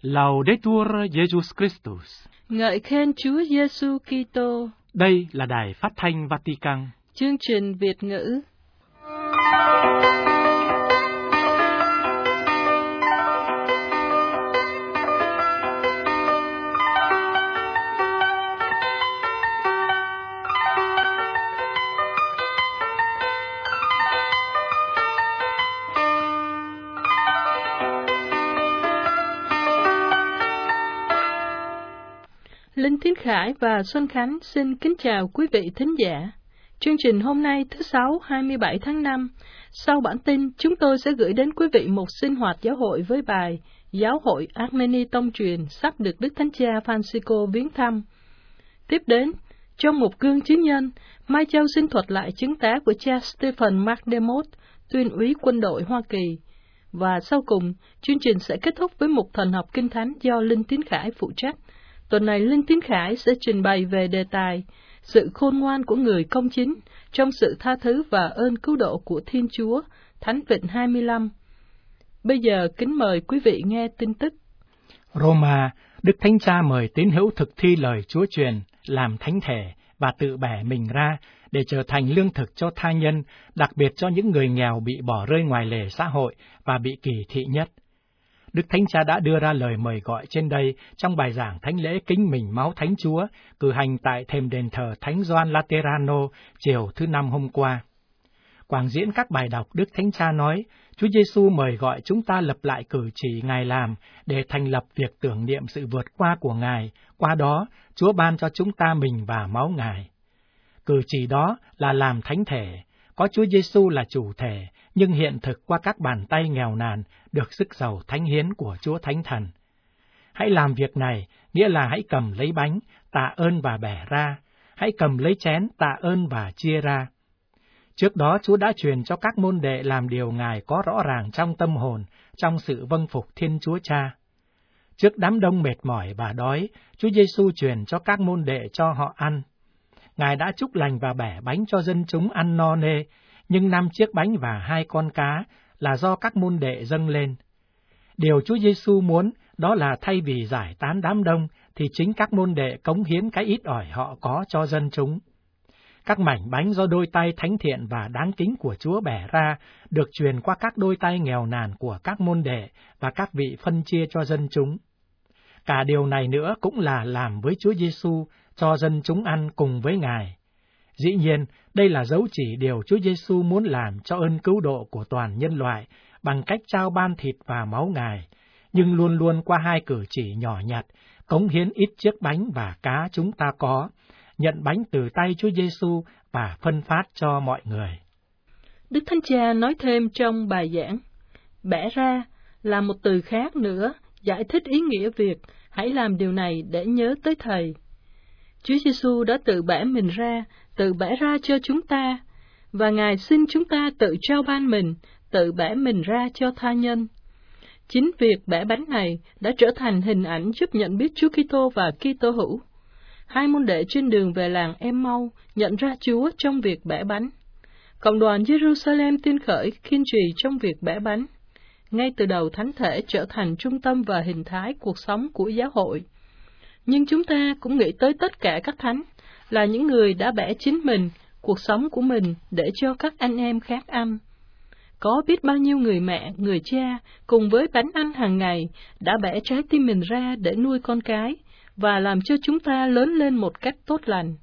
Laudetur Jesus Christus. Ngợi khen Chúa Giêsu Kitô. Đây là Đài Phát thanh Vatican. Chương trình Việt ngữ. Linh Tiến Khải và Xuân Khánh xin kính chào quý vị thính giả. Chương trình hôm nay thứ Sáu 27 tháng 5, sau bản tin chúng tôi sẽ gửi đến quý vị một sinh hoạt giáo hội với bài Giáo hội Armeni Tông truyền sắp được Đức Thánh Cha Francisco viếng thăm. Tiếp đến, trong một gương chứng nhân, Mai Châu xin thuật lại chứng tá của cha Stephen McDermott, tuyên úy quân đội Hoa Kỳ. Và sau cùng, chương trình sẽ kết thúc với một thần học kinh thánh do Linh Tiến Khải phụ trách. Tuần này Linh Tiến Khải sẽ trình bày về đề tài sự khôn ngoan của người công chính trong sự tha thứ và ơn cứu độ của Thiên Chúa, Thánh Vịnh 25. Bây giờ kính mời quý vị nghe tin tức. Roma, Đức Thánh Cha mời tín hữu thực thi lời Chúa truyền, làm thánh thể và tự bẻ mình ra để trở thành lương thực cho tha nhân, đặc biệt cho những người nghèo bị bỏ rơi ngoài lề xã hội và bị kỳ thị nhất. Đức Thánh Cha đã đưa ra lời mời gọi trên đây trong bài giảng thánh lễ kính mình máu Thánh Chúa, cử hành tại thềm đền thờ Thánh Gioan Laterano chiều thứ Năm hôm qua. Quảng diễn các bài đọc, Đức Thánh Cha nói, Chúa Giêsu mời gọi chúng ta lập lại cử chỉ Ngài làm để thành lập việc tưởng niệm sự vượt qua của Ngài, qua đó Chúa ban cho chúng ta mình và máu Ngài. Cử chỉ đó là làm thánh thể, có Chúa Giêsu là chủ thể, nhưng hiện thực qua các bàn tay nghèo nàn được sức giàu thánh hiến của Chúa Thánh Thần. Hãy làm việc này, nghĩa là hãy cầm lấy bánh, tạ ơn và bẻ ra, hãy cầm lấy chén, tạ ơn và chia ra. Trước đó Chúa đã truyền cho các môn đệ làm điều Ngài có rõ ràng trong tâm hồn, trong sự vâng phục Thiên Chúa Cha. Trước đám đông mệt mỏi và đói, Chúa Giêsu truyền cho các môn đệ cho họ ăn. Ngài đã chúc lành và bẻ bánh cho dân chúng ăn no nê, nhưng 5 chiếc bánh và 2 con cá là do các môn đệ dâng lên. Điều Chúa Giêsu muốn đó là thay vì giải tán đám đông, thì chính các môn đệ cống hiến cái ít ỏi họ có cho dân chúng. Các mảnh bánh do đôi tay thánh thiện và đáng kính của Chúa bẻ ra, được truyền qua các đôi tay nghèo nàn của các môn đệ và các vị phân chia cho dân chúng. Cả điều này nữa cũng là làm với Chúa Giêsu, cho dân chúng ăn cùng với Ngài. Dĩ nhiên, đây là dấu chỉ điều Chúa Giêsu muốn làm cho ơn cứu độ của toàn nhân loại bằng cách trao ban thịt và máu Ngài, nhưng luôn luôn qua 2 cử chỉ nhỏ nhặt, cống hiến ít chiếc bánh và cá chúng ta có, nhận bánh từ tay Chúa Giêsu và phân phát cho mọi người. Đức Thánh Cha nói thêm trong bài giảng, bẻ ra là một từ khác nữa, giải thích ý nghĩa việc hãy làm điều này để nhớ tới Thầy. Chúa Giêsu đã tự bẻ mình ra, tự bẻ ra cho chúng ta, và Ngài xin chúng ta tự trao ban mình, tự bẻ mình ra cho tha nhân. Chính việc bẻ bánh này đã trở thành hình ảnh giúp nhận biết Chúa Kitô và Kitô hữu. 2 môn đệ trên đường về làng Em-mau nhận ra Chúa trong việc bẻ bánh. Cộng đoàn Jerusalem tin khởi kiên trì trong việc bẻ bánh. Ngay từ đầu thánh thể trở thành trung tâm và hình thái cuộc sống của giáo hội. Nhưng chúng ta cũng nghĩ tới tất cả các thánh là những người đã bẻ chính mình, cuộc sống của mình để cho các anh em khác ăn. Có biết bao nhiêu người mẹ, người cha cùng với bánh ăn hàng ngày đã bẻ trái tim mình ra để nuôi con cái và làm cho chúng ta lớn lên một cách tốt lành.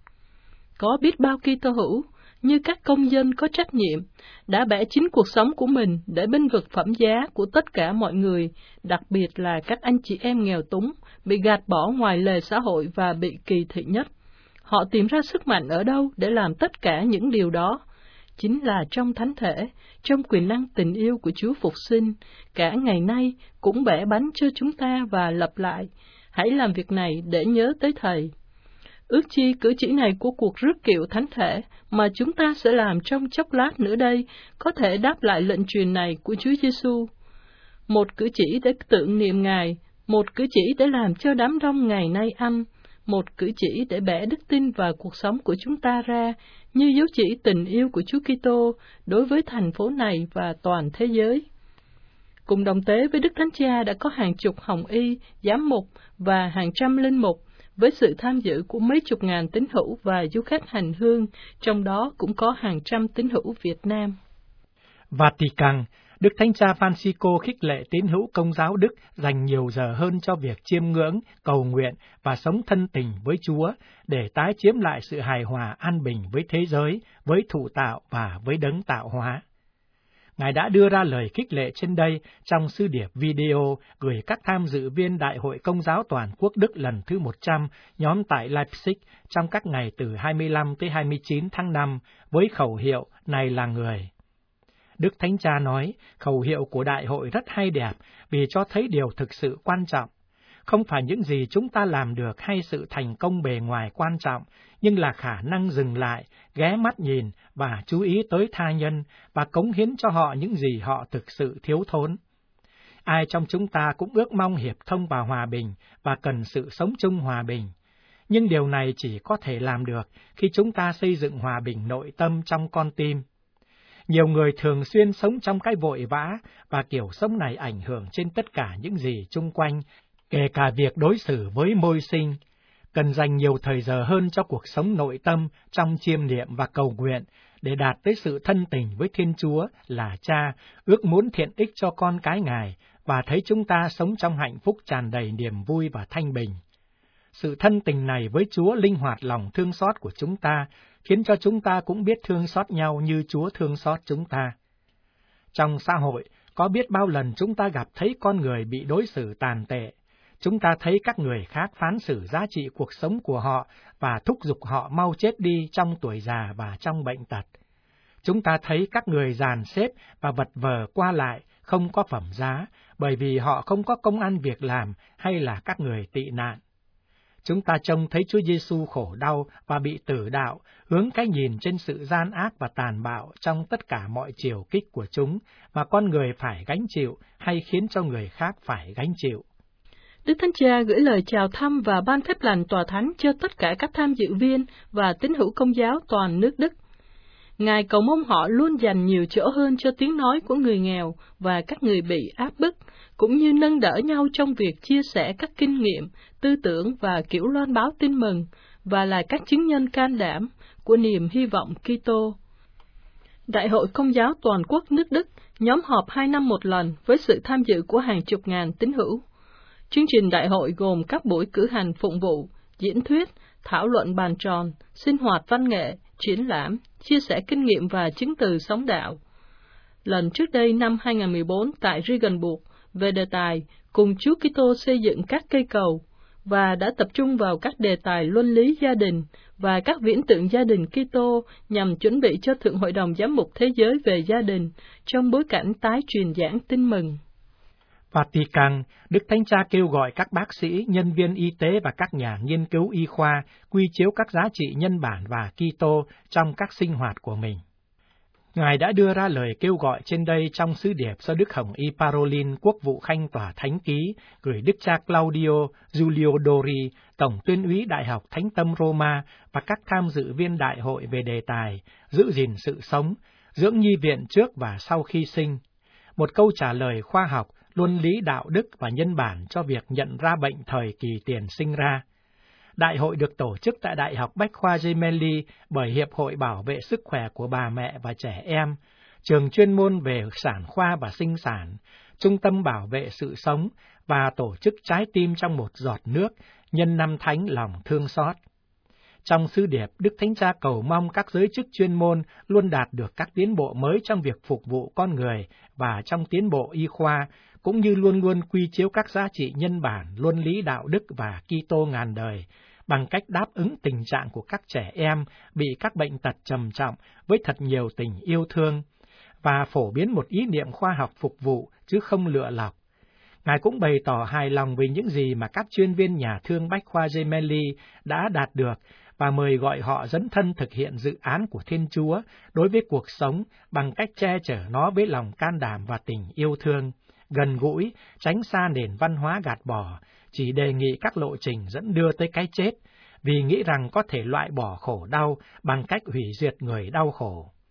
Có biết bao Kitô hữu như các công dân có trách nhiệm đã bẻ chính cuộc sống của mình để bênh vực phẩm giá của tất cả mọi người, đặc biệt là các anh chị em nghèo túng, bị gạt bỏ ngoài lề xã hội và bị kỳ thị nhất. Họ tìm ra sức mạnh ở đâu để làm tất cả những điều đó? Chính là trong thánh thể, trong quyền năng tình yêu của Chúa Phục sinh, cả ngày nay cũng bẻ bánh cho chúng ta và lặp lại, hãy làm việc này để nhớ tới Thầy. Ước chi cử chỉ này của cuộc rước kiệu thánh thể mà chúng ta sẽ làm trong chốc lát nữa đây có thể đáp lại lệnh truyền này của Chúa Giêsu. Một cử chỉ để tưởng niệm Ngài, một cử chỉ để làm cho đám đông ngày nay ăn, một cử chỉ để bẻ đức tin vào cuộc sống của chúng ta ra như dấu chỉ tình yêu của Chúa Kitô đối với thành phố này và toàn thế giới. Cùng đồng tế với Đức Thánh Cha đã có hàng chục hồng y, giám mục và hàng trăm linh mục, với sự tham dự của mấy chục ngàn tín hữu và du khách hành hương, trong đó cũng có hàng trăm tín hữu Việt Nam. Vatican, Đức Thánh Cha Francisco khích lệ tín hữu Công giáo Đức dành nhiều giờ hơn cho việc chiêm ngưỡng, cầu nguyện và sống thân tình với Chúa để tái chiếm lại sự hài hòa an bình với thế giới, với thụ tạo và với đấng tạo hóa. Ngài đã đưa ra lời khích lệ trên đây trong sứ điệp video gửi các tham dự viên Đại hội Công giáo Toàn quốc Đức lần thứ 100 nhóm tại Leipzig trong các ngày từ 25 tới 29 tháng 5 với khẩu hiệu "Này là người". Đức Thánh Cha nói, khẩu hiệu của đại hội rất hay đẹp vì cho thấy điều thực sự quan trọng. Không phải những gì chúng ta làm được hay sự thành công bề ngoài quan trọng, nhưng là khả năng dừng lại, ghé mắt nhìn và chú ý tới tha nhân và cống hiến cho họ những gì họ thực sự thiếu thốn. Ai trong chúng ta cũng ước mong hiệp thông và hòa bình và cần sự sống chung hòa bình. Nhưng điều này chỉ có thể làm được khi chúng ta xây dựng hòa bình nội tâm trong con tim. Nhiều người thường xuyên sống trong cái vội vã và kiểu sống này ảnh hưởng trên tất cả những gì chung quanh, kể cả việc đối xử với môi sinh. Cần dành nhiều thời giờ hơn cho cuộc sống nội tâm trong chiêm niệm và cầu nguyện để đạt tới sự thân tình với Thiên Chúa là Cha, ước muốn thiện ích cho con cái Ngài và thấy chúng ta sống trong hạnh phúc tràn đầy niềm vui và thanh bình. Sự thân tình này với Chúa linh hoạt lòng thương xót của chúng ta, khiến cho chúng ta cũng biết thương xót nhau như Chúa thương xót chúng ta. Trong xã hội, có biết bao lần chúng ta gặp thấy con người bị đối xử tàn tệ. Chúng ta thấy các người khác phán xử giá trị cuộc sống của họ và thúc giục họ mau chết đi trong tuổi già và trong bệnh tật. Chúng ta thấy các người dàn xếp và vật vờ qua lại, không có phẩm giá, bởi vì họ không có công ăn việc làm hay là các người tị nạn. Chúng ta trông thấy Chúa Giêsu khổ đau và bị tử đạo, hướng cái nhìn trên sự gian ác và tàn bạo trong tất cả mọi chiều kích của chúng, mà con người phải gánh chịu hay khiến cho người khác phải gánh chịu. Đức Thánh Cha gửi lời chào thăm và ban phép lành tòa thánh cho tất cả các tham dự viên và tín hữu Công giáo toàn nước Đức. Ngài cầu mong họ luôn dành nhiều chỗ hơn cho tiếng nói của người nghèo và các người bị áp bức, cũng như nâng đỡ nhau trong việc chia sẻ các kinh nghiệm, tư tưởng và kiểu loan báo tin mừng, và là các chứng nhân can đảm của niềm hy vọng Kitô. Đại hội Công giáo Toàn quốc nước Đức nhóm họp 2 năm một lần với sự tham dự của hàng chục ngàn tín hữu. Chương trình đại hội gồm các buổi cử hành phụng vụ, diễn thuyết, thảo luận bàn tròn, sinh hoạt văn nghệ, triển lãm, chia sẻ kinh nghiệm và chứng từ sống đạo. Lần trước đây năm 2014 tại Regensburg về đề tài cùng Chúa Kitô xây dựng các cây cầu, và đã tập trung vào các đề tài luân lý gia đình và các viễn tượng gia đình Kitô nhằm chuẩn bị cho Thượng Hội đồng Giám mục Thế giới về gia đình trong bối cảnh tái truyền giảng tin mừng. Vatican, Đức Thánh Cha kêu gọi các bác sĩ, nhân viên y tế và các nhà nghiên cứu y khoa quy chiếu các giá trị nhân bản và Kitô trong các sinh hoạt của mình. Ngài đã đưa ra lời kêu gọi trên đây trong sứ điệp do Đức Hồng Y Parolin, Quốc vụ Khanh Tòa Thánh ký, gửi Đức cha Claudio Giulio Dori, Tổng tuyên úy Đại học Thánh Tâm Roma và các tham dự viên đại hội về đề tài giữ gìn sự sống, dưỡng nhi viện trước và sau khi sinh. Một câu trả lời khoa học, luân lý đạo đức và nhân bản cho việc nhận ra bệnh thời kỳ tiền sinh ra. Đại hội được tổ chức tại Đại học Bách khoa Gemelli bởi Hiệp hội Bảo vệ Sức khỏe của bà mẹ và trẻ em, trường chuyên môn về sản khoa và sinh sản, Trung tâm Bảo vệ Sự sống và tổ chức Trái tim trong một giọt nước nhân năm Thánh lòng thương xót. Trong sứ điệp, Đức Thánh Cha cầu mong các giới chức chuyên môn luôn đạt được các tiến bộ mới trong việc phục vụ con người và trong tiến bộ y khoa, cũng như luôn luôn quy chiếu các giá trị nhân bản, luân lý đạo đức và Kitô ngàn đời, bằng cách đáp ứng tình trạng của các trẻ em bị các bệnh tật trầm trọng với thật nhiều tình yêu thương, và phổ biến một ý niệm khoa học phục vụ chứ không lựa lọc. Ngài cũng bày tỏ hài lòng về những gì mà các chuyên viên nhà thương Bách khoa Gemelli đã đạt được và mời gọi họ dấn thân thực hiện dự án của Thiên Chúa đối với cuộc sống bằng cách che chở nó với lòng can đảm và tình yêu thương, gần gũi, tránh xa nền văn hóa gạt bỏ, chỉ đề nghị các lộ trình dẫn đưa tới cái chết, vì nghĩ rằng có thể loại bỏ khổ đau bằng cách hủy diệt người đau khổ.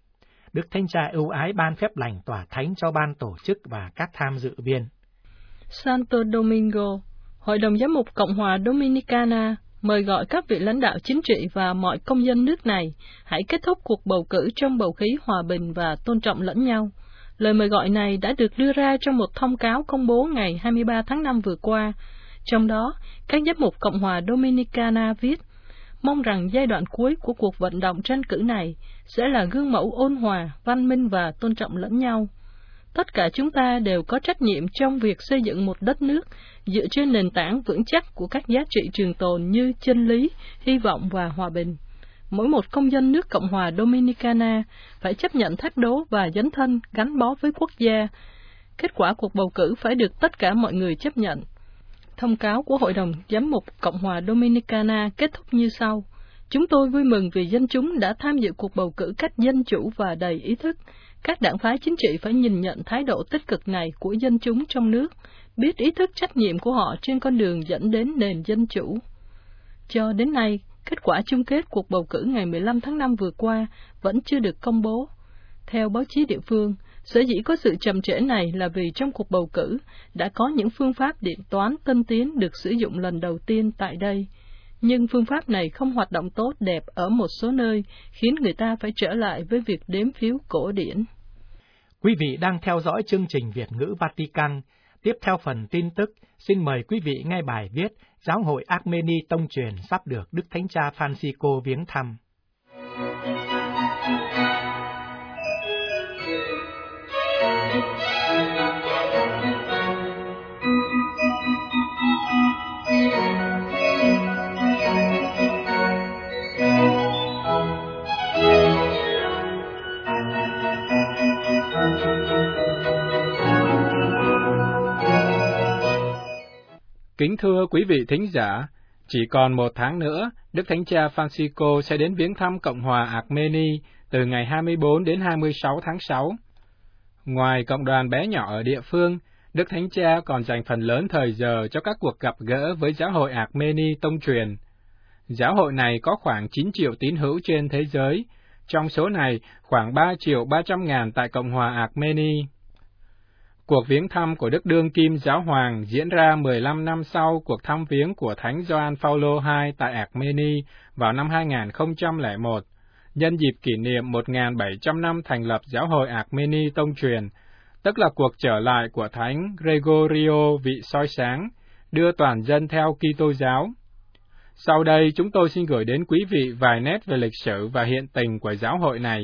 Đức Thánh Cha ưu ái ban phép lành tỏa thánh cho ban tổ chức và các tham dự viên. Santo Domingo, Hội đồng Giám mục Cộng hòa Dominicana mời gọi các vị lãnh đạo chính trị và mọi công dân nước này hãy kết thúc cuộc bầu cử trong bầu khí hòa bình và tôn trọng lẫn nhau. Lời mời gọi này đã được đưa ra trong một thông cáo công bố ngày 23 tháng 5 vừa qua. Trong đó, các giám mục Cộng hòa Dominicana viết, mong rằng giai đoạn cuối của cuộc vận động tranh cử này sẽ là gương mẫu ôn hòa, văn minh và tôn trọng lẫn nhau. Tất cả chúng ta đều có trách nhiệm trong việc xây dựng một đất nước dựa trên nền tảng vững chắc của các giá trị trường tồn như chân lý, hy vọng và hòa bình. Mỗi một công dân nước Cộng hòa Dominicana phải chấp nhận thách đố và dấn thân gắn bó với quốc gia. Kết quả cuộc bầu cử phải được tất cả mọi người chấp nhận. Thông cáo của Hội đồng Giám mục Cộng hòa Dominicana kết thúc như sau. Chúng tôi vui mừng vì dân chúng đã tham dự cuộc bầu cử cách dân chủ và đầy ý thức. Các đảng phái chính trị phải nhìn nhận thái độ tích cực này của dân chúng trong nước, biết ý thức trách nhiệm của họ trên con đường dẫn đến nền dân chủ. Cho đến nay, kết quả chung kết cuộc bầu cử ngày 15 tháng 5 vừa qua vẫn chưa được công bố. Theo báo chí địa phương, sở dĩ có sự chậm trễ này là vì trong cuộc bầu cử đã có những phương pháp điện toán tân tiến được sử dụng lần đầu tiên tại đây. Nhưng phương pháp này không hoạt động tốt đẹp ở một số nơi, khiến người ta phải trở lại với việc đếm phiếu cổ điển. Quý vị đang theo dõi chương trình Việt ngữ Vatican. Tiếp theo phần tin tức, xin mời quý vị nghe bài viết Giáo hội Armeni Tông truyền sắp được Đức Thánh Cha Francisco viếng thăm. Kính thưa quý vị thính giả, chỉ còn 1 tháng nữa, Đức Thánh Cha Francisco sẽ đến viếng thăm Cộng hòa Armeni từ ngày 24 đến 26 tháng 6. Ngoài cộng đoàn bé nhỏ ở địa phương, Đức Thánh Cha còn dành phần lớn thời giờ cho các cuộc gặp gỡ với Giáo hội Armeni Tông truyền. Giáo hội này có khoảng 9 triệu tín hữu trên thế giới, trong số này khoảng 3.300.000 tại Cộng hòa Armeni. Cuộc viếng thăm của Đức Đương Kim Giáo Hoàng diễn ra 15 năm sau cuộc thăm viếng của Thánh Gioan Phaolô II tại Armeni vào năm 2001, nhân dịp kỷ niệm 1.700 năm thành lập Giáo hội Armeni Tông truyền, tức là cuộc trở lại của Thánh Gregorio vị soi sáng, đưa toàn dân theo Kitô giáo. Sau đây chúng tôi xin gửi đến quý vị vài nét về lịch sử và hiện tình của giáo hội này.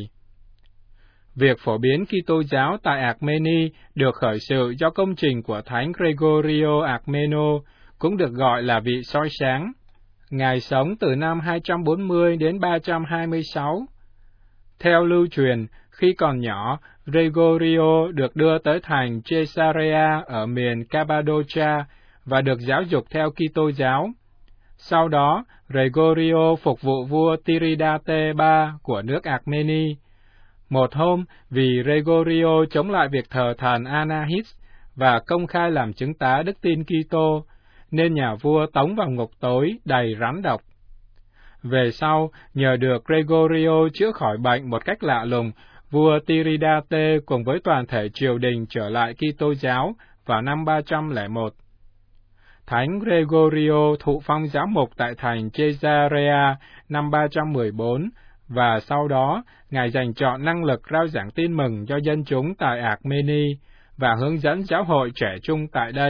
Việc phổ biến Kitô giáo tại Armeni được khởi sự do công trình của Thánh Gregorio Armeno, cũng được gọi là vị soi sáng. Ngài sống từ năm 240 đến 326. Theo lưu truyền, khi còn nhỏ, Gregorio được đưa tới thành Caesarea ở miền Cappadocia và được giáo dục theo Kitô giáo. Sau đó, Gregorio phục vụ vua Tiridate III của nước Armeni. Một hôm, vì Gregorio chống lại việc thờ thần Anahis và công khai làm chứng tá đức tin Kitô, nên nhà vua tống vào ngục tối đầy rắn độc. Về sau, nhờ được Gregorio chữa khỏi bệnh một cách lạ lùng, vua Tiridate cùng với toàn thể triều đình trở lại Kitô giáo vào năm 301. Thánh Gregorio thụ phong giám mục tại thành Caesarea năm 314, và sau đó, Ngài dành trọn năng lực rao giảng tin mừng cho dân chúng tại Armeni và hướng dẫn giáo hội trẻ trung tại đây.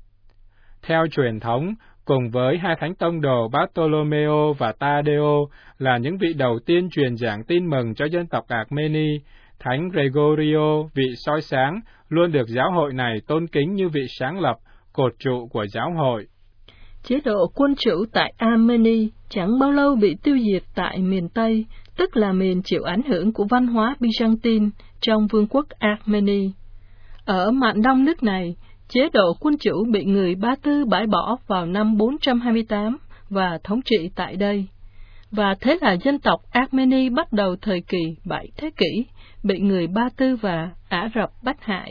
Theo truyền thống, cùng với hai thánh tông đồ Bartolomeo và Tadeo là những vị đầu tiên truyền giảng tin mừng cho dân tộc Armeni, Thánh Gregorio, vị soi sáng, luôn được giáo hội này tôn kính như vị sáng lập, cột trụ của giáo hội. Chế độ quân chủ tại Armeni chẳng bao lâu bị tiêu diệt tại miền Tây, tức là miền chịu ảnh hưởng của văn hóa Byzantine trong vương quốc Armeni. Ở mạn đông nước này, chế độ quân chủ bị người Ba Tư bãi bỏ vào năm 428 và thống trị tại đây. Và thế là dân tộc Armeni bắt đầu thời kỳ 7 thế kỷ, bị người Ba Tư và Ả Rập bắt hại.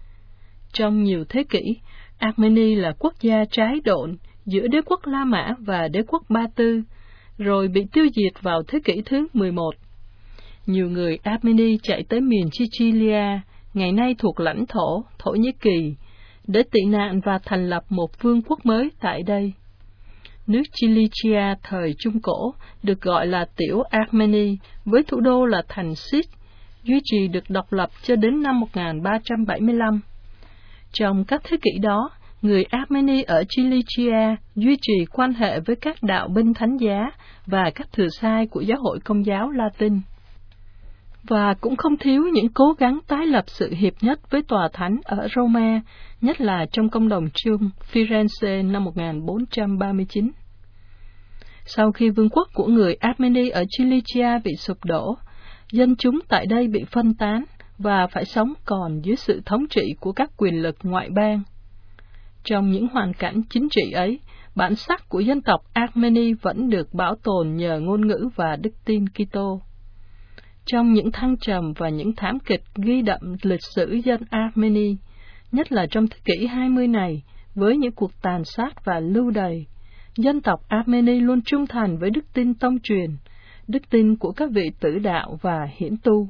Trong nhiều thế kỷ, Armeni là quốc gia trái độn giữa đế quốc La Mã và đế quốc Ba Tư, rồi bị tiêu diệt vào thế kỷ thứ 11. nhiều người Armeni chạy tới miền Sicilia, ngày nay thuộc lãnh thổ Thổ Nhĩ Kỳ, để tị nạn và thành lập một vương quốc mới tại đây. Nước Cilicia thời Trung Cổ được gọi là Tiểu Armenia, với thủ đô là thành Sis, duy trì được độc lập cho đến năm 1375. Trong các thế kỷ đó, người Armenia ở Cilicia duy trì quan hệ với các đạo binh thánh giá và các thừa sai của giáo hội Công giáo Latin. Và cũng không thiếu những cố gắng tái lập sự hiệp nhất với tòa thánh ở Roma, nhất là trong công đồng chung Firenze năm 1439. Sau khi vương quốc của người Armenia ở Cilicia bị sụp đổ, dân chúng tại đây bị phân tán và phải sống còn dưới sự thống trị của các quyền lực ngoại bang. Trong những hoàn cảnh chính trị ấy, bản sắc của dân tộc Armenia vẫn được bảo tồn nhờ ngôn ngữ và đức tin Kitô. Trong những thăng trầm và những thảm kịch ghi đậm lịch sử dân Armenia, nhất là trong thế kỷ 20 này, với những cuộc tàn sát và lưu đày, dân tộc Armenia luôn trung thành với đức tin tông truyền, đức tin của các vị tử đạo và hiển tu.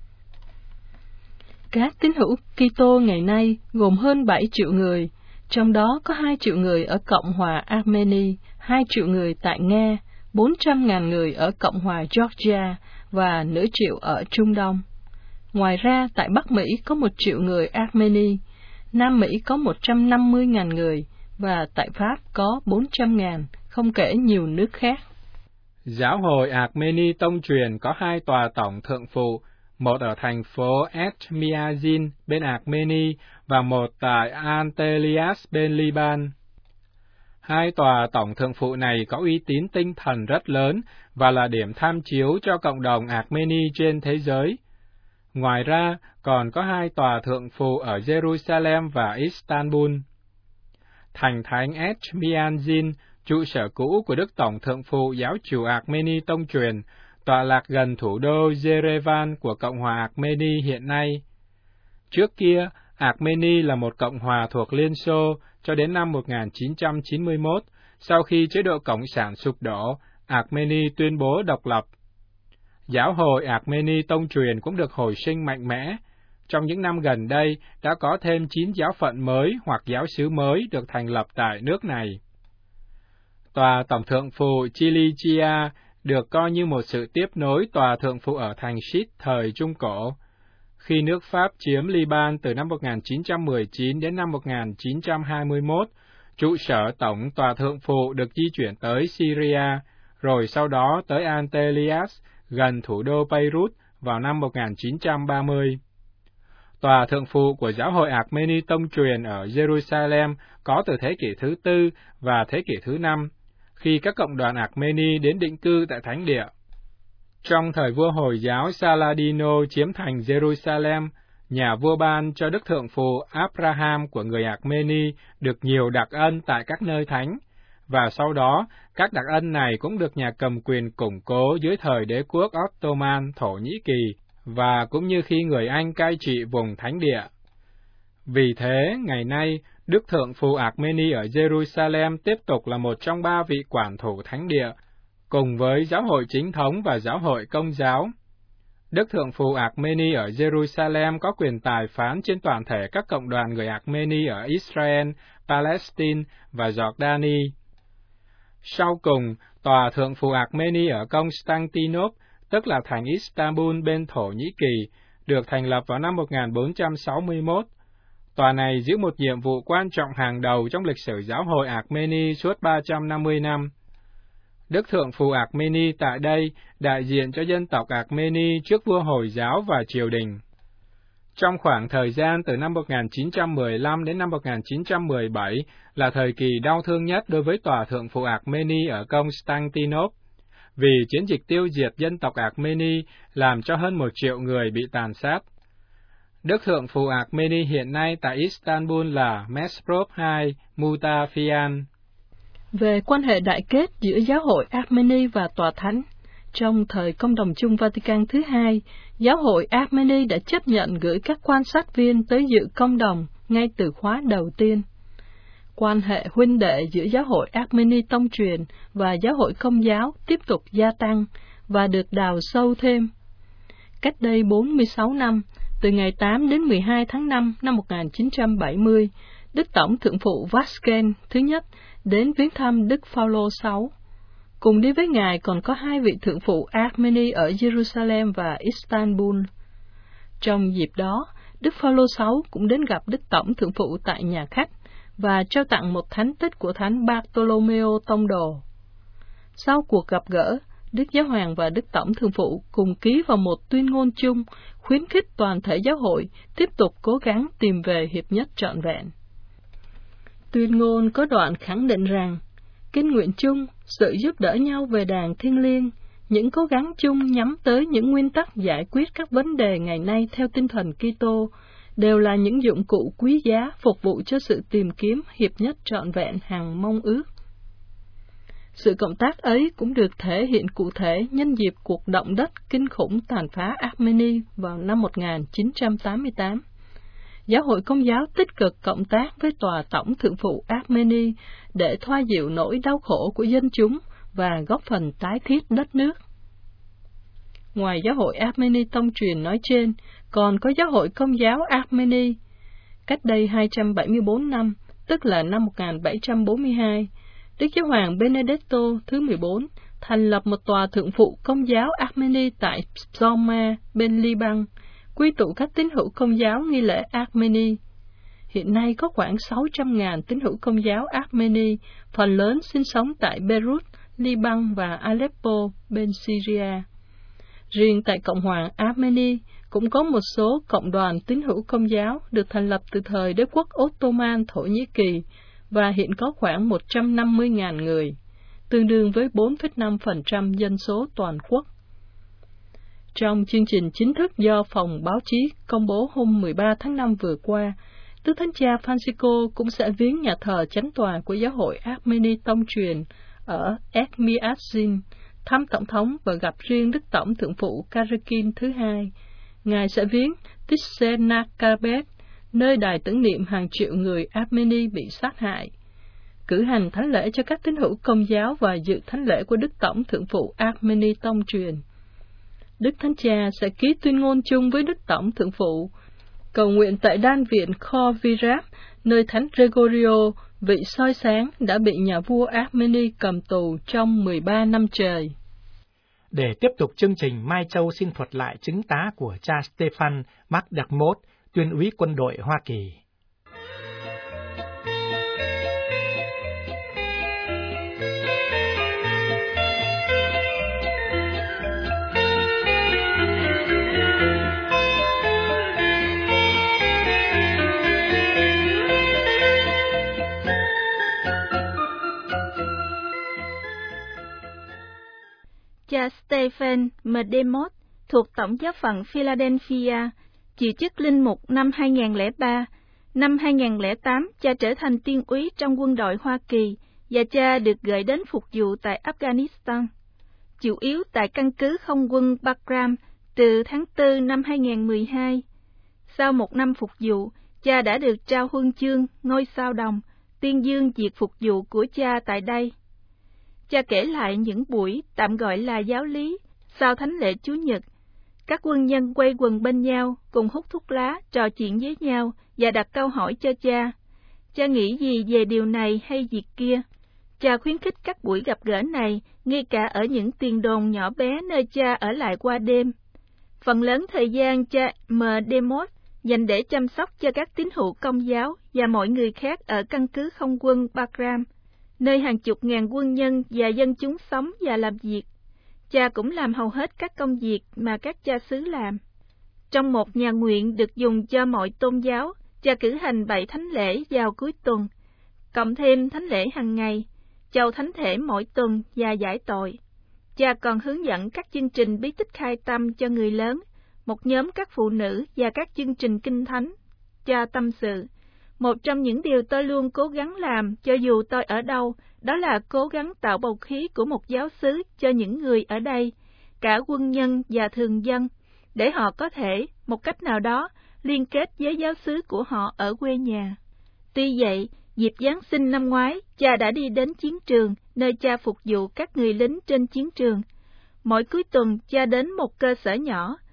Các tín hữu Kitô ngày nay gồm hơn 7 triệu người, trong đó có 2 triệu người ở Cộng hòa Armenia, 2 triệu người tại Nga, 400.000 người ở Cộng hòa Georgia và nửa triệu ở Trung Đông. Ngoài ra, tại Bắc Mỹ có 1 triệu người Armenia, Nam Mỹ có 150.000 người, và tại Pháp có 400.000, không kể nhiều nước khác. Giáo hội Armeni tông truyền có 2 tòa tổng thượng phụ, một ở thành phố Etchmiadzin bên Armeni và một tại Antelias bên Liban. 2 tòa tổng thượng phụ này có uy tín tinh thần rất lớn và là điểm tham chiếu cho cộng đồng Armeni trên thế giới. Ngoài ra, còn có 2 tòa thượng phụ ở Jerusalem và Istanbul. Thành thánh Etchmiadzin, trụ sở cũ của Đức Tổng Thượng phụ Giáo chủ Armeni tông truyền, tọa lạc gần thủ đô Yerevan của Cộng hòa Armeni hiện nay. Trước kia, Armeni là một cộng hòa thuộc Liên Xô cho đến năm 1991, sau khi chế độ Cộng sản sụp đổ, Armeni tuyên bố độc lập. Giáo hội Armeni tông truyền cũng được hồi sinh mạnh mẽ. Trong những năm gần đây, đã có thêm 9 giáo phận mới hoặc giáo xứ mới được thành lập tại nước này. Tòa Tổng Thượng phụ Cilicia được coi như một sự tiếp nối tòa thượng phụ ở thành Sis thời Trung Cổ. Khi nước Pháp chiếm Liban từ năm 1919 đến năm 1921, trụ sở tổng tòa thượng phụ được di chuyển tới Syria, rồi sau đó tới Antelias, gần thủ đô Beirut vào năm 1930. Tòa thượng phụ của giáo hội Armeni tông truyền ở Jerusalem có từ thế kỷ thứ 4 và thế kỷ thứ 5, khi các cộng đoàn Armeni đến định cư tại Thánh địa. Trong thời vua Hồi giáo Saladino chiếm thành Jerusalem, nhà vua ban cho Đức Thượng phụ Abraham của người Armeni được nhiều đặc ân tại các nơi thánh, và sau đó các đặc ân này cũng được nhà cầm quyền củng cố dưới thời đế quốc Ottoman Thổ Nhĩ Kỳ, và cũng như khi người Anh cai trị vùng Thánh địa. Vì thế, ngày nay, Đức Thượng phụ Armeni ở Jerusalem tiếp tục là một trong 3 vị quản thủ Thánh địa, cùng với giáo hội chính thống và giáo hội Công giáo. Đức Thượng phụ Armeni ở Jerusalem có quyền tài phán trên toàn thể các cộng đoàn người Armeni ở Israel, Palestine và Jordani. Sau cùng, tòa thượng phụ Armeni ở Constantinople, tức là thành Istanbul bên Thổ Nhĩ Kỳ, được thành lập vào năm 1461. Tòa này giữ một nhiệm vụ quan trọng hàng đầu trong lịch sử giáo hội Armeni suốt 350 năm. Đức Thượng phụ Armeni tại đây đại diện cho dân tộc Armeni trước vua Hồi giáo và triều đình. Trong khoảng thời gian từ năm 1915 đến năm 1917 là thời kỳ đau thương nhất đối với tòa thượng phụ Armeni ở Constantinople, vì chiến dịch tiêu diệt dân tộc Armeni làm cho hơn 1 triệu người bị tàn sát. Đức Thượng phụ Armeni hiện nay tại Istanbul là Mesprop II Mutafian. Về quan hệ đại kết giữa giáo hội Armeni và tòa thánh, trong thời Công đồng chung Vatican thứ 2, giáo hội Armeni đã chấp nhận gửi các quan sát viên tới dự công đồng ngay từ khóa đầu tiên. Quan hệ huynh đệ giữa giáo hội Armeni tông truyền và giáo hội Công giáo tiếp tục gia tăng và được đào sâu thêm. Cách đây 46 năm, từ ngày 8 đến 12 tháng 5 năm 1970, Đức Tổng Thượng phụ Vatican thứ nhất đến viếng thăm Đức Phaolô VI. Cùng đi với Ngài còn có 2 vị Thượng phụ Armeni ở Jerusalem và Istanbul. Trong dịp đó, Đức Phaolô VI cũng đến gặp Đức Tổng Thượng phụ tại nhà khách và trao tặng một thánh tích của Thánh Bartolomeo Tông Đồ. Sau cuộc gặp gỡ, Đức Giáo hoàng và Đức Tổng Thượng phụ cùng ký vào một tuyên ngôn chung khuyến khích toàn thể giáo hội tiếp tục cố gắng tìm về hiệp nhất trọn vẹn. Tuyên ngôn có đoạn khẳng định rằng, kinh nguyện chung, sự giúp đỡ nhau về đàng thiêng liêng, những cố gắng chung nhắm tới những nguyên tắc giải quyết các vấn đề ngày nay theo tinh thần Kitô, đều là những dụng cụ quý giá phục vụ cho sự tìm kiếm hiệp nhất trọn vẹn hằng mong ước. Sự cộng tác ấy cũng được thể hiện cụ thể nhân dịp cuộc động đất kinh khủng tàn phá Armenia vào năm 1988. Giáo hội Công giáo tích cực cộng tác với Tòa Tổng Thượng phụ Armenia để thoa dịu nỗi đau khổ của dân chúng và góp phần tái thiết đất nước. Ngoài giáo hội Armenia tông truyền nói trên, còn có giáo hội Công giáo Armenia. Cách đây 274 năm, tức là năm 1742, Đức Giáo hoàng Benedetto thứ 14 thành lập một tòa thượng phụ Công giáo Armenia tại Psoma, bên Liban, quy tụ các tín hữu Công giáo nghi lễ Armenia. Hiện nay có khoảng 600.000 tín hữu Công giáo Armenia, phần lớn sinh sống tại Beirut, Liban và Aleppo, bên Syria. Riêng tại Cộng hòa Armenia cũng có một số cộng đoàn tín hữu Công giáo được thành lập từ thời Đế quốc Ottoman Thổ Nhĩ Kỳ và hiện có khoảng 150.000 người, tương đương với 4,5% dân số toàn quốc. Trong chương trình chính thức do Phòng Báo chí công bố hôm 13 tháng 5 vừa qua, Đức Thánh Cha Francisco cũng sẽ viếng nhà thờ chánh tòa của Giáo hội Armenia tông truyền ở Etmiadzin, thăm Tổng thống và gặp riêng Đức Tổng Thượng phụ Karakin thứ hai. Ngài sẽ viếng Tixenakabet, nơi đài tưởng niệm hàng triệu người Armenia bị sát hại, cử hành thánh lễ cho các tín hữu Công giáo và dự thánh lễ của Đức Tổng Thượng phụ Armenia tông truyền. Đức Thánh Cha sẽ ký tuyên ngôn chung với Đức Tổng Thượng phụ, cầu nguyện tại đan viện Khor-Virab, nơi Thánh Gregorio, vị soi sáng, đã bị nhà vua Armenia cầm tù trong 13 năm trời. Để tiếp tục chương trình, Mai Châu xin thuật lại chứng tá của cha Stephen McDermott, tuyên úy quân đội Hoa Kỳ. Cha Stephen McDermott thuộc Tổng giáo phận Philadelphia, chịu chức linh mục năm 2003. Năm 2008, cha trở thành tiên úy trong quân đội Hoa Kỳ và cha được gửi đến phục vụ tại Afghanistan, chủ yếu tại căn cứ không quân Bagram từ tháng 4 năm 2012. Sau một năm phục vụ, cha đã được trao huân chương Ngôi sao đồng, tuyên dương việc phục vụ của cha tại đây. Cha kể lại những buổi tạm gọi là giáo lý sau thánh lễ Chủ nhật. Các quân nhân quay quần bên nhau, cùng hút thuốc lá, trò chuyện với nhau và đặt câu hỏi cho cha. Cha nghĩ gì về điều này hay việc kia? Cha khuyến khích các buổi gặp gỡ này, ngay cả ở những tiền đồn nhỏ bé nơi cha ở lại qua đêm. Phần lớn thời gian cha McDermott dành để chăm sóc cho các tín hữu Công giáo và mọi người khác ở căn cứ không quân Bagram, nơi hàng chục ngàn quân nhân và dân chúng sống và làm việc. Cha cũng làm hầu hết các công việc mà các cha xứ làm. Trong một nhà nguyện được dùng cho mọi tôn giáo, cha cử hành 7 thánh lễ vào cuối tuần, cộng thêm thánh lễ hàng ngày, chầu thánh thể mỗi tuần và giải tội. Cha còn hướng dẫn các chương trình bí tích khai tâm cho người lớn, một nhóm các phụ nữ và các chương trình kinh thánh. Cha tâm sự, một trong những điều tôi luôn cố gắng làm cho dù tôi ở đâu, đó là cố gắng tạo bầu khí của một giáo xứ cho những người ở đây, cả quân nhân và thường dân, để họ có thể, một cách nào đó, liên kết với giáo xứ của họ ở quê nhà. Tuy vậy, dịp Giáng sinh năm ngoái, cha đã đi đến chiến trường, nơi cha phục vụ các người lính trên chiến trường. Mỗi cuối tuần, cha đến một cơ sở nhỏ,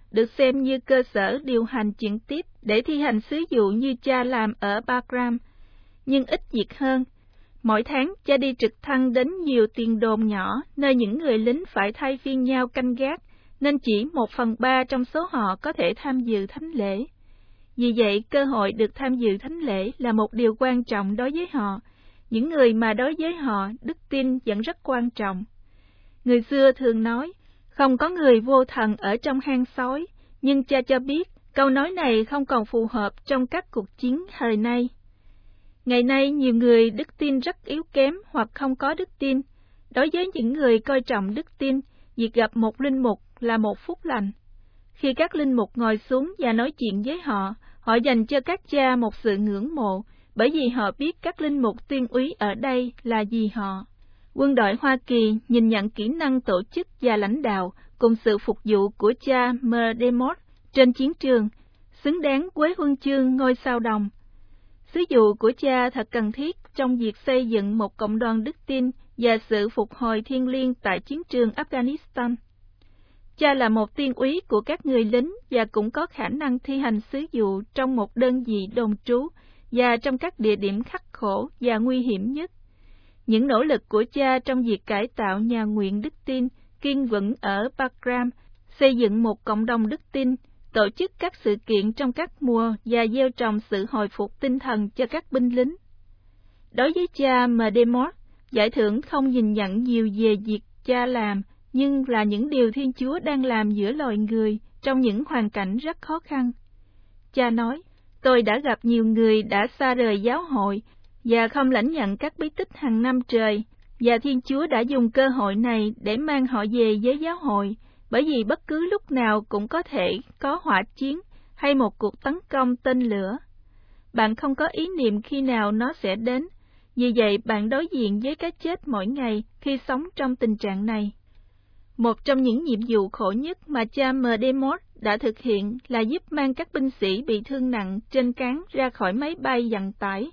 được xem như cơ sở điều hành chuyển tiếp để thi hành sứ vụ như cha làm ở Bagram, nhưng ít việc hơn. Mỗi tháng, cha đi trực thăng đến nhiều tiền đồn nhỏ, nơi những người lính phải thay phiên nhau canh gác, nên chỉ 1/3 trong số họ có thể tham dự thánh lễ. Vì vậy, cơ hội được tham dự thánh lễ là một điều quan trọng đối với họ. Những người mà đối với họ, đức tin vẫn rất quan trọng. Người xưa thường nói, không có người vô thần ở trong hang sói, nhưng cha cho biết câu nói này không còn phù hợp trong các cuộc chiến thời nay. Ngày nay, nhiều người đức tin rất yếu kém hoặc không có đức tin. Đối với những người coi trọng đức tin, việc gặp một linh mục là một phúc lành. Khi các linh mục ngồi xuống và nói chuyện với họ, họ dành cho các cha một sự ngưỡng mộ, bởi vì họ biết các linh mục tuyên úy ở đây là gì họ. Quân đội Hoa Kỳ nhìn nhận kỹ năng tổ chức và lãnh đạo cùng sự phục vụ của cha McDermott trên chiến trường, xứng đáng với huân chương ngôi sao đồng. Sứ vụ của cha thật cần thiết trong việc xây dựng một cộng đoàn đức tin và sự phục hồi thiêng liêng tại chiến trường Afghanistan. Cha là một tiên úy của các người lính và cũng có khả năng thi hành sứ vụ trong một đơn vị đồn trú và trong các địa điểm khắc khổ và nguy hiểm nhất. Những nỗ lực của cha trong việc cải tạo nhà nguyện đức tin kiên vững ở Bagram, xây dựng một cộng đồng đức tin, tổ chức các sự kiện trong các mùa và gieo trồng sự hồi phục tinh thần cho các binh lính. Đối với cha McDermott, giải thưởng không nhìn nhận nhiều về việc cha làm, nhưng là những điều Thiên Chúa đang làm giữa loài người trong những hoàn cảnh rất khó khăn. Cha nói, tôi đã gặp nhiều người đã xa rời giáo hội và không lãnh nhận các bí tích hàng năm trời, và Thiên Chúa đã dùng cơ hội này để mang họ về với giáo hội, bởi vì bất cứ lúc nào cũng có thể có hỏa chiến hay một cuộc tấn công tên lửa. Bạn không có ý niệm khi nào nó sẽ đến, vì vậy bạn đối diện với cái chết mỗi ngày khi sống trong tình trạng này. Một trong những nhiệm vụ khổ nhất mà cha McDermott đã thực hiện là giúp mang các binh sĩ bị thương nặng trên cáng ra khỏi máy bay vận tải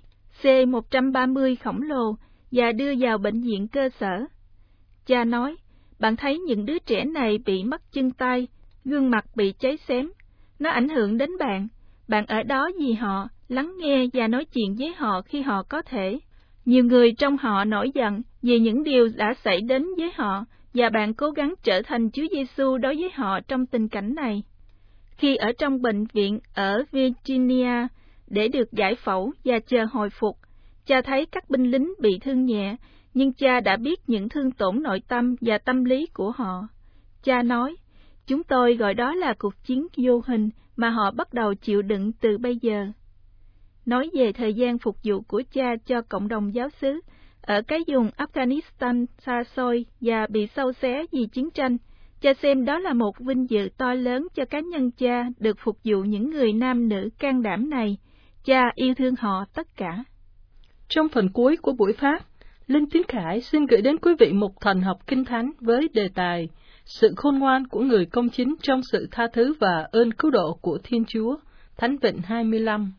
C-130 khổng lồ và đưa vào bệnh viện cơ sở. Cha nói, bạn thấy những đứa trẻ này bị mất chân tay, gương mặt bị cháy xém. Nó ảnh hưởng đến bạn. Bạn ở đó vì họ, lắng nghe và nói chuyện với họ khi họ có thể. Nhiều người trong họ nổi giận vì những điều đã xảy đến với họ, và bạn cố gắng trở thành Chúa Giêsu đối với họ trong tình cảnh này. Khi ở trong bệnh viện ở Virginia để được giải phẫu và chờ hồi phục, cha thấy các binh lính bị thương nhẹ, nhưng cha đã biết những thương tổn nội tâm và tâm lý của họ. Cha nói, chúng tôi gọi đó là cuộc chiến vô hình mà họ bắt đầu chịu đựng từ bây giờ. Nói về thời gian phục vụ của cha cho cộng đồng giáo xứ, ở cái vùng Afghanistan xa xôi và bị xâu xé vì chiến tranh, cha xem đó là một vinh dự to lớn cho cá nhân cha được phục vụ những người nam nữ can đảm này. Cha yêu thương họ tất cả. Trong phần cuối của buổi phát, Linh Tiến Khải xin gửi đến quý vị một thần học kinh thánh với đề tài Sự khôn ngoan của người công chính trong sự tha thứ và ơn cứu độ của Thiên Chúa, Thánh Vịnh 25.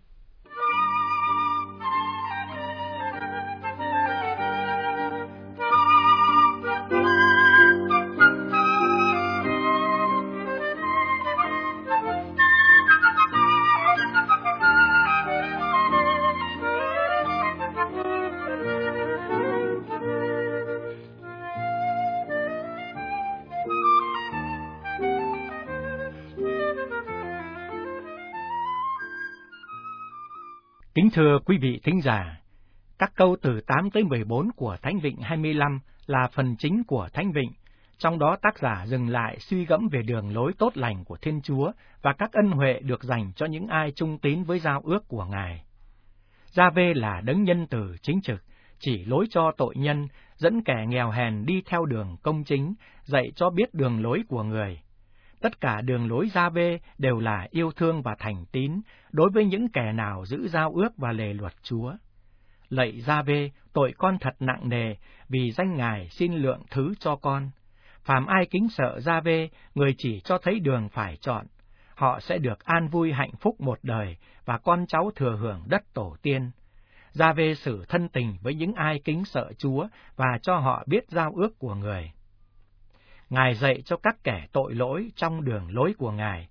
Kính thưa quý vị thính giả, các câu từ 8 tới 14 của Thánh Vịnh 25 là phần chính của Thánh Vịnh, trong đó tác giả dừng lại suy gẫm về đường lối tốt lành của Thiên Chúa và các ân huệ được dành cho những ai trung tín với giao ước của Ngài. Gia-vê là đấng nhân từ chính trực, chỉ lối cho tội nhân, dẫn kẻ nghèo hèn đi theo đường công chính, dạy cho biết đường lối của người. Tất cả đường lối Gia-vê đều là yêu thương và thành tín đối với những kẻ nào giữ giao ước và lề luật Chúa. Lạy Gia-vê, tội con thật nặng nề, vì danh Ngài xin lượng thứ cho con. Phàm ai kính sợ Gia-vê, người chỉ cho thấy đường phải chọn. Họ sẽ được an vui hạnh phúc một đời, và con cháu thừa hưởng đất tổ tiên. Gia-vê xử thân tình với những ai kính sợ Chúa, và cho họ biết giao ước của người. Ngài dạy cho các kẻ tội lỗi trong đường lối của Ngài,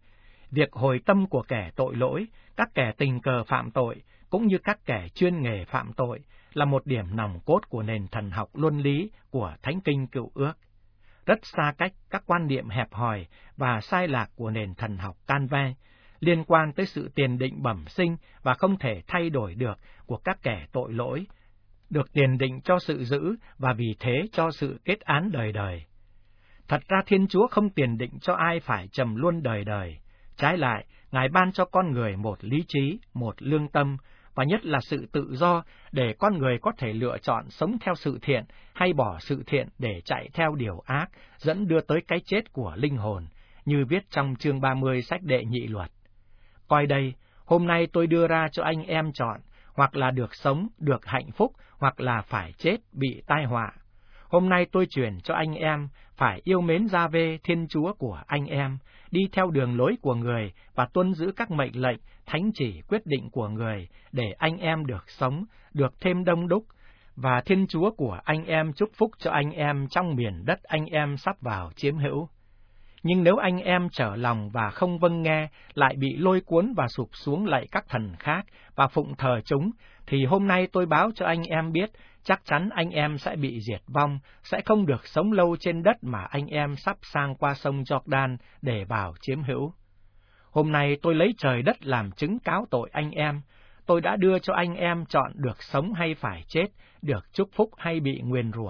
Việc hồi tâm của kẻ tội lỗi, các kẻ tình cờ phạm tội, cũng như các kẻ chuyên nghề phạm tội, là một điểm nòng cốt của nền thần học luân lý của Thánh Kinh Cựu Ước. Rất xa cách các quan niệm hẹp hòi và sai lạc của nền thần học Calvin liên quan tới sự tiền định bẩm sinh và không thể thay đổi được của các kẻ tội lỗi, được tiền định cho sự giữ và vì thế cho sự kết án đời đời. Thật ra Thiên Chúa không tiền định cho ai phải trầm luân đời đời. Trái lại, Ngài ban cho con người một lý trí, một lương tâm, và nhất là sự tự do để con người có thể lựa chọn sống theo sự thiện hay bỏ sự thiện để chạy theo điều ác, dẫn đưa tới cái chết của linh hồn, như viết trong chương 30 sách Đệ Nhị Luật. Coi đây, hôm nay tôi đưa ra cho anh em chọn, hoặc là được sống, được hạnh phúc, hoặc là phải chết, bị tai họa. Hôm nay tôi truyền cho anh em phải yêu mến Giâ-vê Thiên Chúa của anh em, đi theo đường lối của người và tuân giữ các mệnh lệnh, thánh chỉ quyết định của người, để anh em được sống, được thêm đông đúc, và Thiên Chúa của anh em chúc phúc cho anh em trong miền đất anh em sắp vào chiếm hữu. Nhưng nếu anh em trở lòng và không vâng nghe, lại bị lôi cuốn và sụp xuống lạy các thần khác và phụng thờ chúng, thì hôm nay tôi báo cho anh em biết, chắc chắn anh em sẽ bị diệt vong, sẽ không được sống lâu trên đất mà anh em sắp sang qua sông Jordan để vào chiếm hữu. Hôm nay tôi lấy trời đất làm chứng cáo tội anh em. Tôi đã đưa cho anh em chọn được sống hay phải chết, được chúc phúc hay bị nguyền rủa.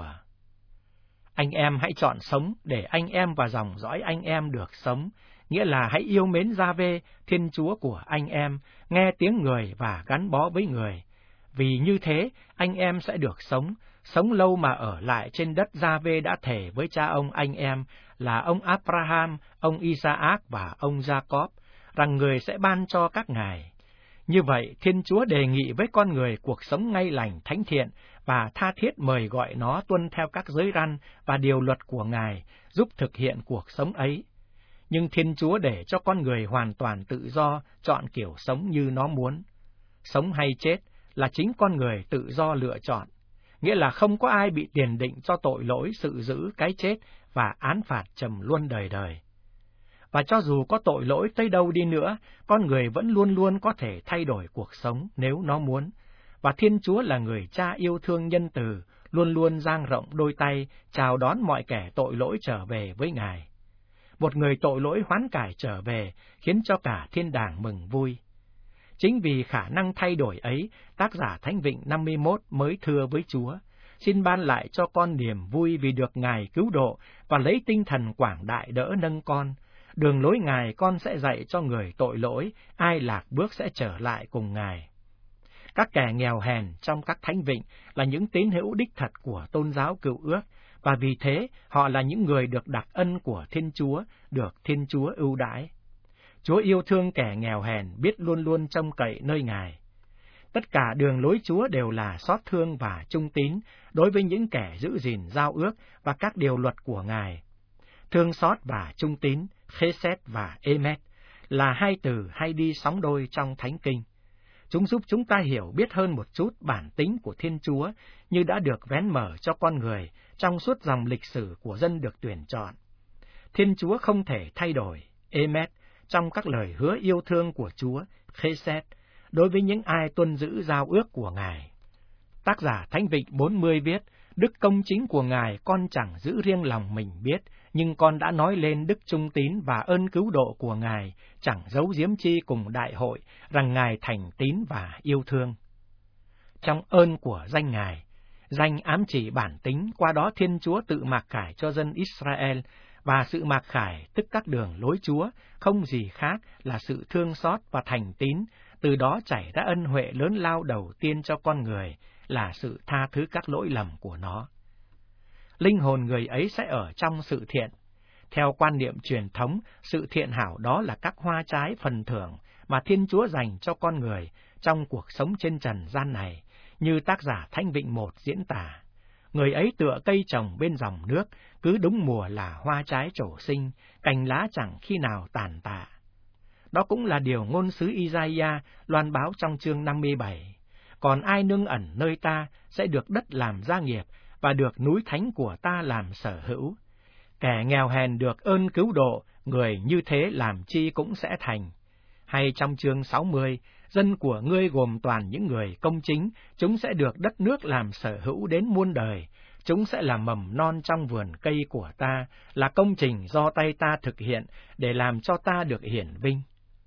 Anh em hãy chọn sống để anh em và dòng dõi anh em được sống, nghĩa là hãy yêu mến Giâ-vê, Thiên Chúa của anh em, nghe tiếng người và gắn bó với người. Vì như thế, anh em sẽ được sống lâu mà ở lại trên đất Giâ-vê đã thề với cha ông anh em là ông Abraham, ông Isaac và ông Jacob, rằng người sẽ ban cho các ngài. Như vậy, Thiên Chúa đề nghị với con người cuộc sống ngay lành thánh thiện và tha thiết mời gọi nó tuân theo các giới răn và điều luật của Ngài, giúp thực hiện cuộc sống ấy. Nhưng Thiên Chúa để cho con người hoàn toàn tự do chọn kiểu sống như nó muốn. Sống hay chết là chính con người tự do lựa chọn, nghĩa là không có ai bị tiền định cho tội lỗi sự giữ cái chết và án phạt trầm luân đời đời. Và cho dù có tội lỗi tới đâu đi nữa, con người vẫn luôn luôn có thể thay đổi cuộc sống nếu nó muốn. Và Thiên Chúa là người cha yêu thương nhân từ, luôn luôn dang rộng đôi tay, chào đón mọi kẻ tội lỗi trở về với Ngài. Một người tội lỗi hoán cải trở về, khiến cho cả thiên đàng mừng vui. Chính vì khả năng thay đổi ấy, tác giả Thánh Vịnh 51 mới thưa với Chúa: xin ban lại cho con niềm vui vì được Ngài cứu độ, và lấy tinh thần quảng đại đỡ nâng con. Đường lối Ngài con sẽ dạy cho người tội lỗi, ai lạc bước sẽ trở lại cùng Ngài. Các kẻ nghèo hèn trong các thánh vịnh là những tín hữu đích thật của tôn giáo Cựu Ước, và vì thế họ là những người được đặc ân của Thiên Chúa, được Thiên Chúa ưu đãi. Chúa yêu thương kẻ nghèo hèn, biết luôn luôn trông cậy nơi Ngài. Tất cả đường lối Chúa đều là xót thương và trung tín đối với những kẻ giữ gìn giao ước và các điều luật của Ngài. Thương xót và trung tín, Chesed và Emet, là hai từ hay đi sóng đôi trong Thánh Kinh. Chúng giúp chúng ta hiểu biết hơn một chút bản tính của Thiên Chúa như đã được vén mở cho con người trong suốt dòng lịch sử của dân được tuyển chọn. Thiên Chúa không thể thay đổi, Emet, trong các lời hứa yêu thương của Chúa, Chesed, đối với những ai tuân giữ giao ước của Ngài. Tác giả Thánh Vịnh 40 viết: đức công chính của Ngài con chẳng giữ riêng lòng mình biết, nhưng con đã nói lên đức trung tín và ơn cứu độ của Ngài, chẳng giấu giếm chi cùng đại hội, rằng Ngài thành tín và yêu thương. Trong ơn của danh Ngài, danh ám chỉ bản tính, qua đó Thiên Chúa tự mặc khải cho dân Israel, và sự mặc khải, tức các đường lối Chúa, không gì khác là sự thương xót và thành tín, từ đó chảy ra ân huệ lớn lao đầu tiên cho con người, là sự tha thứ các lỗi lầm của nó. Linh hồn người ấy sẽ ở trong sự thiện. Theo quan niệm truyền thống, sự thiện hảo đó là các hoa trái phần thưởng mà Thiên Chúa dành cho con người trong cuộc sống trên trần gian này, như tác giả Thánh Vịnh 1 diễn tả. Người ấy tựa cây trồng bên dòng nước, cứ đúng mùa là hoa trái trổ sinh, cành lá chẳng khi nào tàn tạ. Đó cũng là điều ngôn sứ Isaiah loan báo trong chương 57. Còn ai nương ẩn nơi ta sẽ được đất làm gia nghiệp, và được núi thánh của ta làm sở hữu. Kẻ nghèo hèn được ơn cứu độ, người như thế làm chi cũng sẽ thành. Hay trong chương 60, dân của ngươi gồm toàn những người công chính, chúng sẽ được đất nước làm sở hữu đến muôn đời, chúng sẽ là mầm non trong vườn cây của ta, là công trình do tay ta thực hiện để làm cho ta được hiển vinh.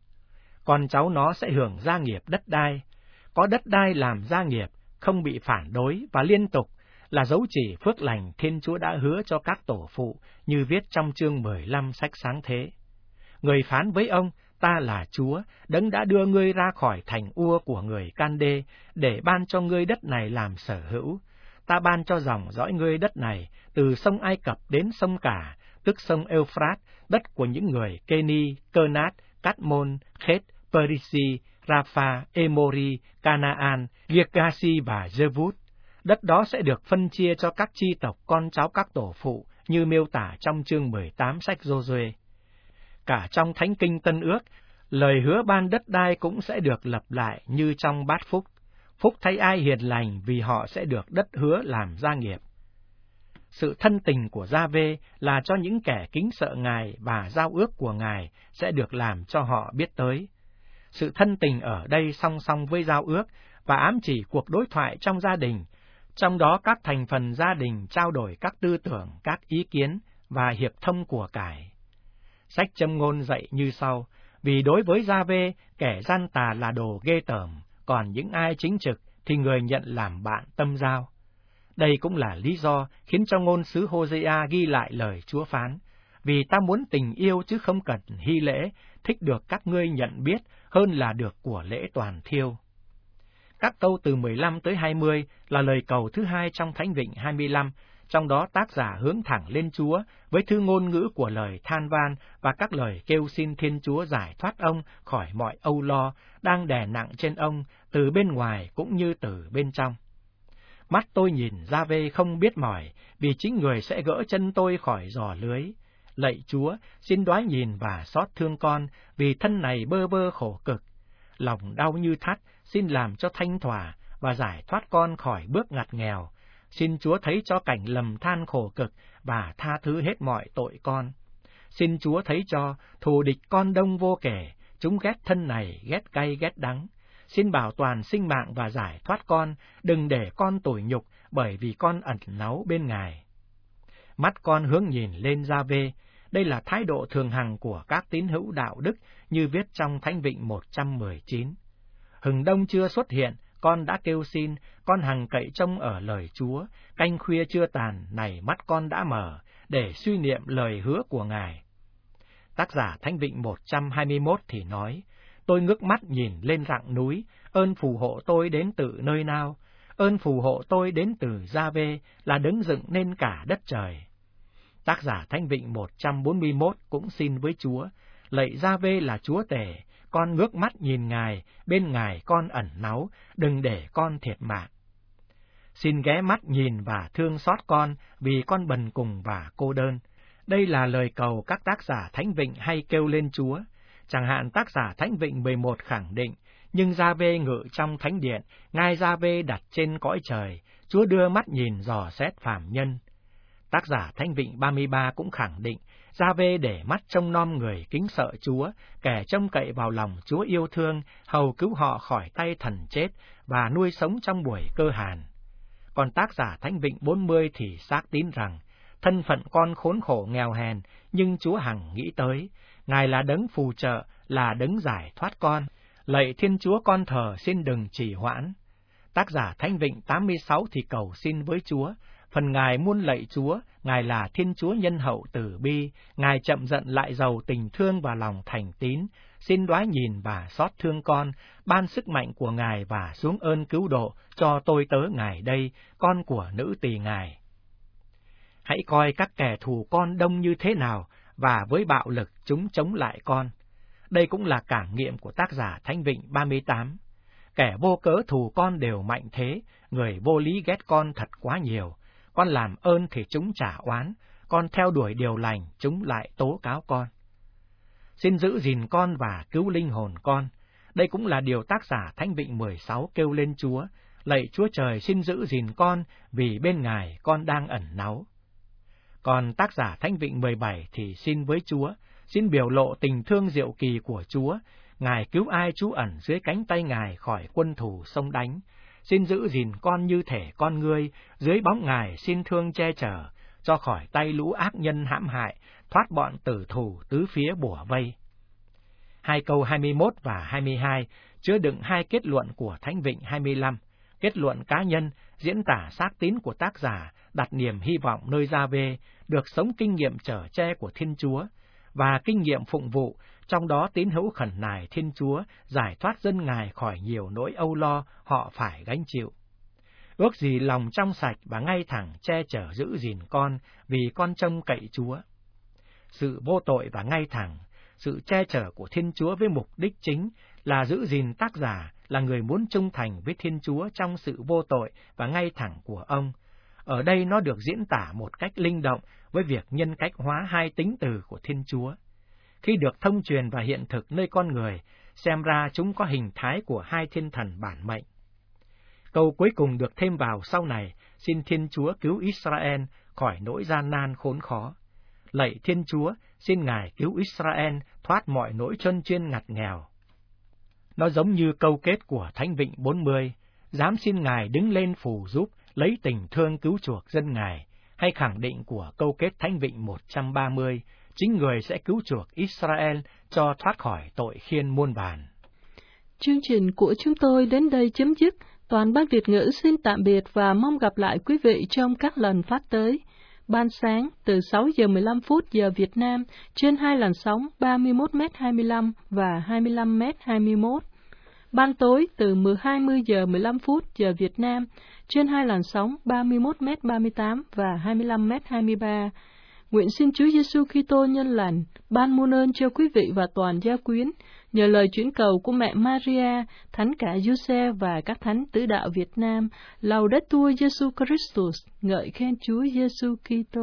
Con cháu nó sẽ hưởng gia nghiệp đất đai, có đất đai làm gia nghiệp, không bị phản đối và liên tục, là dấu chỉ phước lành Thiên Chúa đã hứa cho các tổ phụ, như viết trong chương 15 sách Sáng Thế. Người phán với ông, ta là Chúa, đấng đã đưa ngươi ra khỏi thành Ua của người Can-đê, để ban cho ngươi đất này làm sở hữu. Ta ban cho dòng dõi ngươi đất này, từ sông Ai Cập đến sông Cả, tức sông Euphrates, đất của những người Keni, Cơ-nát, Cát-môn, Khét, Perisi, Rapha, Emori, Canaan, Girgasi và Jevút. Đất đó sẽ được phân chia cho các chi tộc con cháu các tổ phụ, như miêu tả trong chương 18 sách Giô-suê. Cả trong Thánh Kinh Tân Ước, lời hứa ban đất đai cũng sẽ được lặp lại như trong bát phúc. Phúc thay ai hiền lành, vì họ sẽ được đất hứa làm gia nghiệp. Sự thân tình của Gia-vê là cho những kẻ kính sợ Ngài, và giao ước của Ngài sẽ được làm cho họ biết tới. Sự thân tình ở đây song song với giao ước và ám chỉ cuộc đối thoại trong gia đình, trong đó các thành phần gia đình trao đổi các tư tưởng, các ý kiến và hiệp thông của cải. Sách Châm ngôn dạy như sau: vì đối với Gia-vê, kẻ gian tà là đồ ghê tởm, còn những ai chính trực thì người nhận làm bạn tâm giao. Đây cũng là lý do khiến cho ngôn sứ Hôse-a ghi lại lời Chúa phán: vì ta muốn tình yêu chứ không cần hy lễ, thích được các ngươi nhận biết hơn là được của lễ toàn thiêu. Các câu từ 15 tới 20 là lời cầu thứ hai trong Thánh Vịnh 25, trong đó tác giả hướng thẳng lên Chúa với thư ngôn ngữ của lời than van và các lời kêu xin Thiên Chúa giải thoát ông khỏi mọi âu lo đang đè nặng trên ông từ bên ngoài cũng như từ bên trong. Mắt tôi nhìn Gia-vê không biết mỏi, vì chính người sẽ gỡ chân tôi khỏi giò lưới. Lạy Chúa, xin đoái nhìn và xót thương con, vì thân này bơ vơ khổ cực. Lòng đau như thắt, xin làm cho thanh thỏa và giải thoát con khỏi bước ngặt nghèo. Xin Chúa thấy cho cảnh lầm than khổ cực và tha thứ hết mọi tội con. Xin Chúa thấy cho thù địch con đông vô kể, chúng ghét thân này, ghét cay ghét đắng. Xin bảo toàn sinh mạng và giải thoát con, đừng để con tủi nhục, bởi vì con ẩn náu bên Ngài. Mắt con hướng nhìn lên Gia-vê, đây là thái độ thường hằng của các tín hữu đạo đức, như viết trong Thánh Vịnh 119. Hừng đông chưa xuất hiện, con đã kêu xin, con hằng cậy trông ở lời Chúa, canh khuya chưa tàn, này mắt con đã mở, để suy niệm lời hứa của Ngài. Tác giả Thánh Vịnh 121 thì nói: tôi ngước mắt nhìn lên rặng núi, ơn phù hộ tôi đến từ nơi nào? Ơn phù hộ tôi đến từ Gia-vê, là đấng dựng nên cả đất trời. Tác giả Thánh Vịnh 141 cũng xin với Chúa: lạy Gia-vê là Chúa tể, con ngước mắt nhìn Ngài, bên Ngài con ẩn náu, đừng để con thiệt mạng. Xin ghé mắt nhìn và thương xót con, vì con bần cùng và cô đơn. Đây là lời cầu các tác giả Thánh Vịnh hay kêu lên Chúa. Chẳng hạn tác giả Thánh Vịnh 11 khẳng định: nhưng Gia-vê ngự trong thánh điện, ngai Gia-vê đặt trên cõi trời, Chúa đưa mắt nhìn dò xét phàm nhân. Tác giả Thánh Vịnh 33 cũng khẳng định: Gia-vê để mắt trông nom người kính sợ Chúa, kẻ trông cậy vào lòng Chúa yêu thương, hầu cứu họ khỏi tay thần chết và nuôi sống trong buổi cơ hàn. Còn tác giả Thánh Vịnh 40 thì xác tín rằng: thân phận con khốn khổ nghèo hèn, nhưng Chúa hằng nghĩ tới, Ngài là đấng phù trợ, là đấng giải thoát con. Lạy Thiên Chúa con thờ, xin đừng trì hoãn. Tác giả Thánh Vịnh 86 thì cầu xin với Chúa: phần Ngài muôn lạy Chúa, Ngài là Thiên Chúa nhân hậu từ bi, Ngài chậm giận lại giàu tình thương và lòng thành tín, xin đoái nhìn và xót thương con, ban sức mạnh của Ngài và xuống ơn cứu độ cho tôi tớ Ngài đây, con của nữ tỳ Ngài. Hãy coi các kẻ thù con đông như thế nào, và với bạo lực chúng chống lại con. Đây cũng là cảm nghiệm của tác giả Thánh Vịnh 38. Kẻ vô cớ thù con đều mạnh thế, người vô lý ghét con thật quá nhiều. Con làm ơn thì chúng trả oán, con theo đuổi điều lành, chúng lại tố cáo con. Xin giữ gìn con và cứu linh hồn con. Đây cũng là điều tác giả Thánh Vịnh 16 kêu lên Chúa: lạy Chúa Trời, xin giữ gìn con, vì bên Ngài con đang ẩn náu. Còn tác giả Thánh Vịnh 17 thì xin với Chúa: xin biểu lộ tình thương diệu kỳ của Chúa. Ngài cứu ai trú ẩn dưới cánh tay Ngài khỏi quân thù xông đánh. Xin giữ gìn con như thể con ngươi, dưới bóng Ngài xin thương che chở, cho khỏi tay lũ ác nhân hãm hại, thoát bọn tử thù tứ phía bủa vây. 2 câu 21 và 22 chứa đựng 2 kết luận của Thánh Vịnh 25. Kết luận cá nhân diễn tả xác tín của tác giả đặt niềm hy vọng nơi Gia-vê, được sống kinh nghiệm chở che của Thiên Chúa, và kinh nghiệm phụng vụ, trong đó tín hữu khẩn nài Thiên Chúa giải thoát dân Ngài khỏi nhiều nỗi âu lo họ phải gánh chịu. Ước gì lòng trong sạch và ngay thẳng che chở giữ gìn con, vì con trông cậy Chúa. Sự vô tội và ngay thẳng, sự che chở của Thiên Chúa với mục đích chính là giữ gìn tác giả là người muốn trung thành với Thiên Chúa trong sự vô tội và ngay thẳng của ông. Ở đây nó được diễn tả một cách linh động với việc nhân cách hóa 2 tính từ của Thiên Chúa. Khi được thông truyền và hiện thực nơi con người, xem ra chúng có hình thái của 2 thiên thần bản mệnh. Câu cuối cùng được thêm vào sau này, xin Thiên Chúa cứu Israel khỏi nỗi gian nan khốn khó. Lạy Thiên Chúa, xin Ngài cứu Israel thoát mọi nỗi chân chuyên ngặt nghèo. Nó giống như câu kết của Thánh Vịnh 40, dám xin Ngài đứng lên phù giúp, lấy tình thương cứu chuộc dân Ngài, hay khẳng định của câu kết Thánh Vịnh 130, chính người sẽ cứu chuộc Israel cho thoát khỏi tội khiên muôn vàn. Chương trình của chúng tôi đến đây chấm dứt. Toàn ban Việt ngữ xin tạm biệt và mong gặp lại quý vị trong các lần phát tới. Ban sáng từ 6 giờ 15 phút giờ Việt Nam trên 2 làn sóng 31m25 và 25m21. Ban tối từ 20 giờ 15 phút giờ Việt Nam trên 2 làn sóng 31m38 và 25m23. Nguyện xin Chúa Giêsu Kitô nhân lành ban muôn ơn cho quý vị và toàn gia quyến, nhờ lời chuyển cầu của mẹ Maria, Thánh cả Giuse và các thánh tứ đạo Việt Nam. Laudetur Jesu Christus, ngợi khen Chúa Giêsu Kitô.